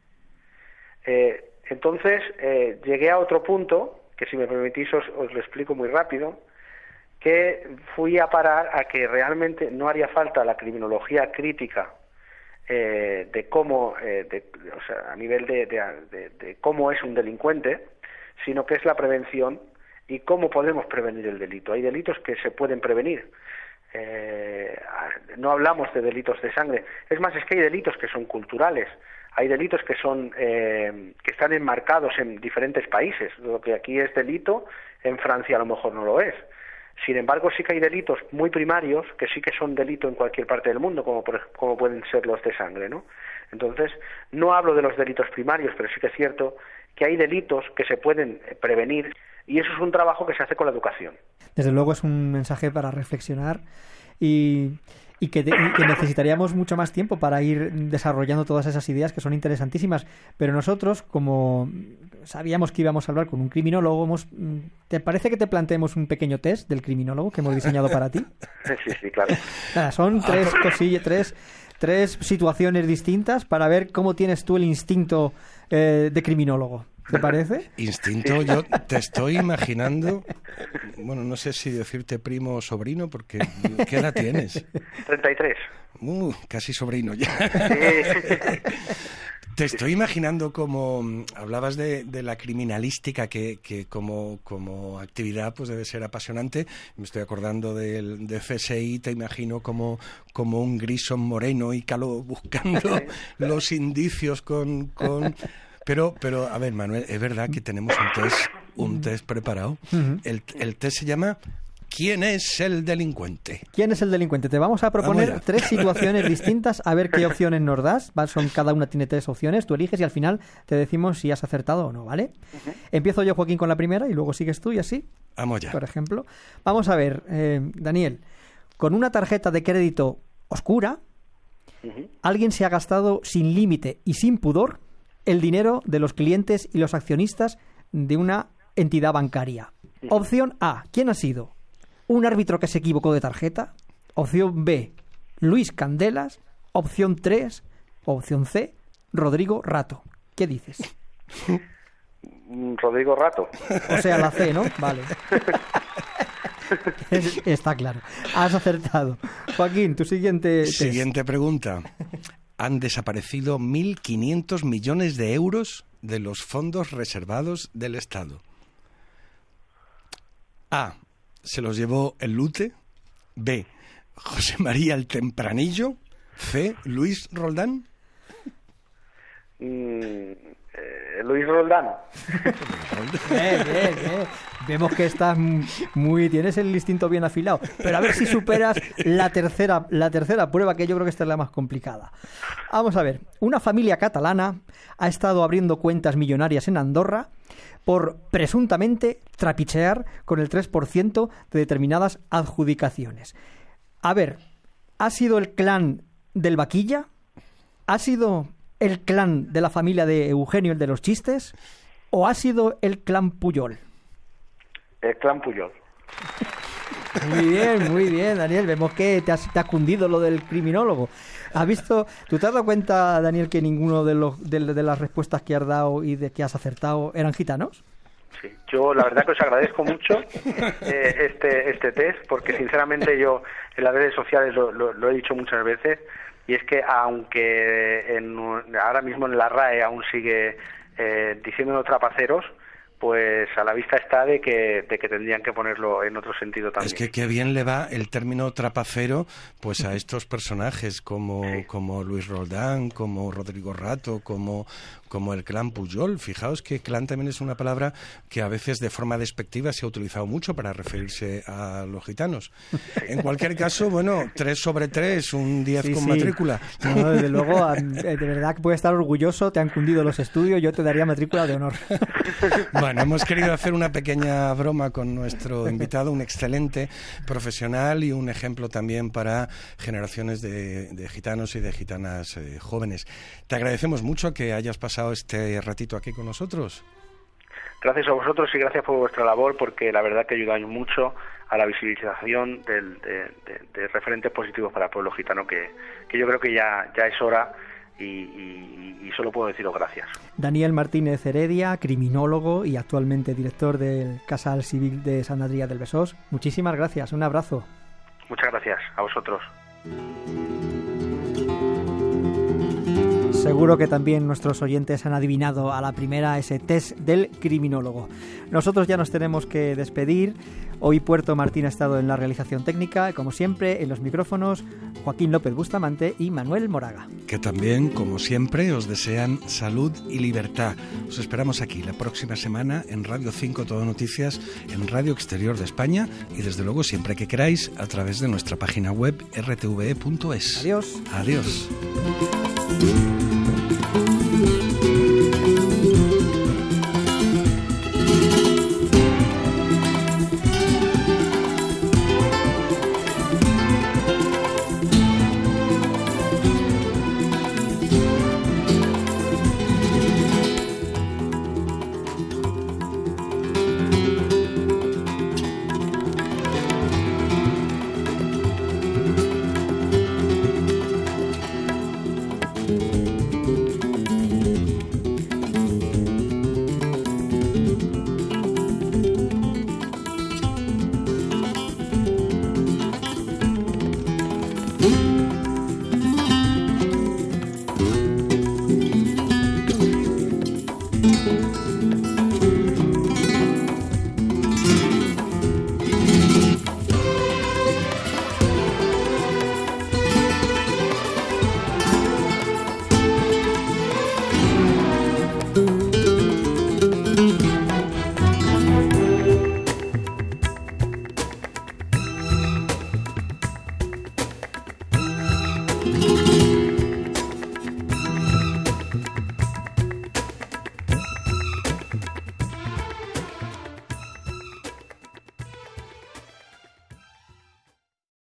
Entonces, llegué a otro punto, que si me permitís os lo explico muy rápido, que fui a parar a que realmente no haría falta la criminología crítica de cómo, a nivel de cómo es un delincuente, sino que es la prevención y cómo podemos prevenir el delito. Hay delitos que se pueden prevenir. No hablamos de delitos de sangre. Es más, es que hay delitos que son culturales. Hay delitos que son que están enmarcados en diferentes países. Lo que aquí es delito, en Francia a lo mejor no lo es. Sin embargo, sí que hay delitos muy primarios que sí que son delito en cualquier parte del mundo, como pueden ser los de sangre, ¿no? Entonces, no hablo de los delitos primarios, pero sí que es cierto que hay delitos que se pueden prevenir y eso es un trabajo que se hace con la educación. Desde luego es un mensaje para reflexionar y que necesitaríamos mucho más tiempo para ir desarrollando todas esas ideas que son interesantísimas. Pero nosotros, como sabíamos que íbamos a hablar con un criminólogo, ¿te parece que te planteemos un pequeño test del criminólogo que hemos diseñado para ti? Sí, claro. Nada, son tres situaciones distintas para ver cómo tienes tú el instinto de criminólogo. ¿Te parece? Instinto, yo te estoy imaginando, bueno, no sé si decirte primo o sobrino, porque ¿qué edad tienes? 33. Casi sobrino ya. Sí. Te estoy imaginando como hablabas de la criminalística que como actividad pues debe ser apasionante. Me estoy acordando del CSI, te imagino como un Grison moreno y calvo buscando los indicios con Pero, a ver, Manuel, es verdad que tenemos un test preparado. Uh-huh. El test se llama ¿Quién es el delincuente? ¿Quién es el delincuente? Te vamos a proponer 3 situaciones distintas, a ver qué opciones nos das. Cada una tiene 3 opciones, tú eliges y al final te decimos si has acertado o no, ¿vale? Uh-huh. Empiezo yo, Joaquín, con la primera y luego sigues tú y así. Vamos ya. Por ejemplo. Vamos a ver, Daniel, con una tarjeta de crédito oscura, alguien se ha gastado sin límite y sin pudor el dinero de los clientes y los accionistas de una entidad bancaria. Opción A, ¿quién ha sido? ¿Un árbitro que se equivocó de tarjeta? Opción B, Luis Candelas. Opción 3, opción C, Rodrigo Rato. ¿Qué dices? Rodrigo Rato. O sea, la C, ¿no? Vale. Está claro. Has acertado. Joaquín, tu siguiente test. Siguiente pregunta. Han desaparecido 1.500 millones de euros de los fondos reservados del Estado. A. Se los llevó el Lute. B. José María el Tempranillo. C. Luis Roldán. Luis Roldán. Bien. Vemos que estás tienes el instinto bien afilado. Pero a ver si superas la tercera prueba, que yo creo que esta es la más complicada. Vamos a ver. Una familia catalana ha estado abriendo cuentas millonarias en Andorra por presuntamente trapichear con el 3% de determinadas adjudicaciones. A ver, ¿ha sido el clan del Vaquilla? ¿Ha sido el clan de la familia de Eugenio, el de los chistes? ¿O ha sido el clan Puyol? El clan Puyol. Muy bien, Daniel. Vemos que te ha cundido lo del criminólogo. ¿Has visto? ¿Tú te has dado cuenta, Daniel, que ninguno de las respuestas que has dado y de que has acertado eran gitanos? Sí, yo la verdad que os agradezco mucho este test, porque sinceramente yo en las redes sociales lo he dicho muchas veces, y es que aunque ahora mismo en la RAE aún sigue diciéndonos trapaceros, pues a la vista está de que tendrían que ponerlo en otro sentido también. Es que qué bien le va el término trapacero pues a estos personajes como Luis Roldán, como Rodrigo Rato, como el clan Puyol. Fijaos que clan también es una palabra que a veces de forma despectiva se ha utilizado mucho para referirse a los gitanos. En cualquier caso, bueno, 3 sobre 3, un 10 con matrícula. No, desde luego, de verdad que puedes estar orgulloso, te han cundido los estudios, yo te daría matrícula de honor. Bueno, hemos querido hacer una pequeña broma con nuestro invitado, un excelente profesional y un ejemplo también para generaciones de gitanos y de gitanas jóvenes. Te agradecemos mucho que hayas pasado este ratito aquí con nosotros. Gracias a vosotros y gracias por vuestra labor, porque la verdad que ayudáis mucho a la visibilización de referentes positivos para el pueblo gitano, que yo creo que ya es hora. Y solo puedo deciros gracias. Daniel Martínez Heredia, criminólogo y actualmente director del Casal Civil de Sant Adrià del Besòs. Muchísimas gracias, un abrazo. Muchas gracias a vosotros. Seguro que también nuestros oyentes han adivinado a la primera ese test del criminólogo. Nosotros ya nos tenemos que despedir. Hoy Puerto Martín ha estado en la realización técnica, como siempre, en los micrófonos Joaquín López Bustamante y Manuel Moraga. Que también, como siempre, os desean salud y libertad. Os esperamos aquí la próxima semana en Radio 5 Todo Noticias, en Radio Exterior de España y desde luego siempre que queráis a través de nuestra página web rtve.es. Adiós. Adiós. Mm-hmm.